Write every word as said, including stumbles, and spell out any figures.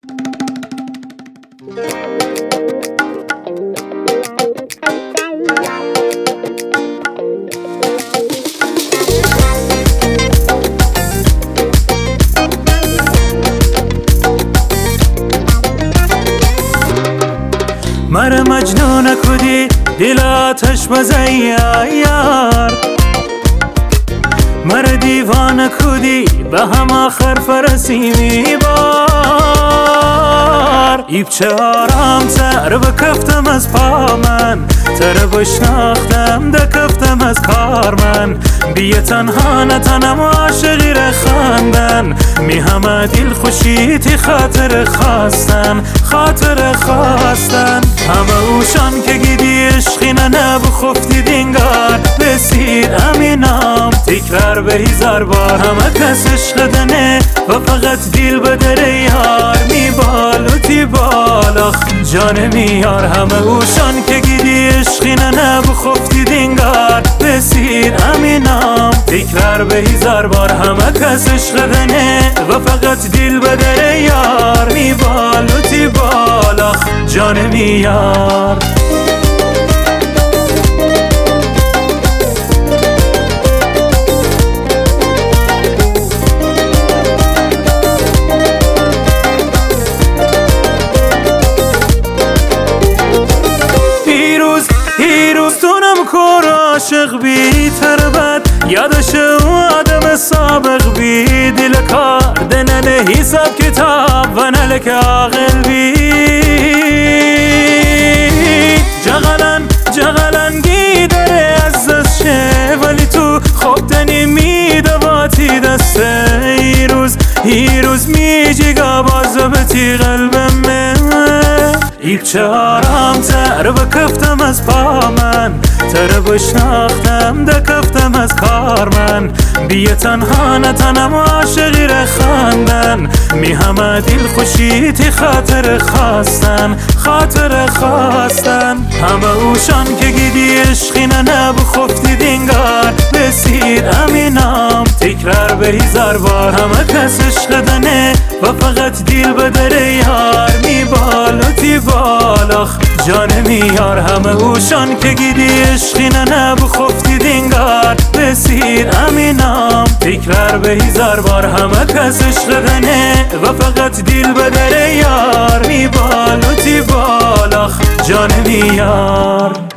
مر مجنون کدی دل آتش بزی یار، مر دیوان کدی به هم آخر فرسی میبار. ایب چه آرام تر بکفتم از پا من، تر بشناختم دکفتم از کار من. بیه تنها نتنم عاشقی رخاندن، می همه دل خوشیتی خاطر خواستن، خاطر خواستن. همه اوشان که گیدی عشقی ننب خفتی دینگار بسید امینام تکرار به هزار بار. همه کس عشق دنه و فقط دل بدره یار، می بالوتی بالاخ جان میار. همه اوشان که گیدی عشقی ننب خفتی دینگار بسید امینام تکرار به هزار بار. همه کس عشق دنه و فقط دل بدره یار، می بالوتی بالاخ جان میار. هیروز تونم کور عاشق بی تربت، یادش و آدم سابق بی دل کار دننه حساب کتاب و نلک عاقل بی. جغلن جغلن گیدره از دست شه، ولی تو خوب تنی میدواتی دسته. هیروز هیروز میجیگا بازبتی قلبمه. ایب چه آرام تر بکفتم از پا من، تر بشناختم دکفتم از کار من. بیه تنها نتنم عاشقی رخاندن، می همه دل خوشیتی خاطر خواستن، خاطر خواستن. همه اوشان که گیدی عشقی ننب خفتی دینگار بسید امینام تکرار به هزار بار. همه کس عشق دنه و فقط دل بدره یار، می بالوتی بالاخ جان میار. همه اوشان که گیدی عشقی ننب خفتی دینگار بسید امینام تکرار به هزار بار. همه کس عشق دنه و فقط دل بدره یار، می بالوتی بالاخ جان میار.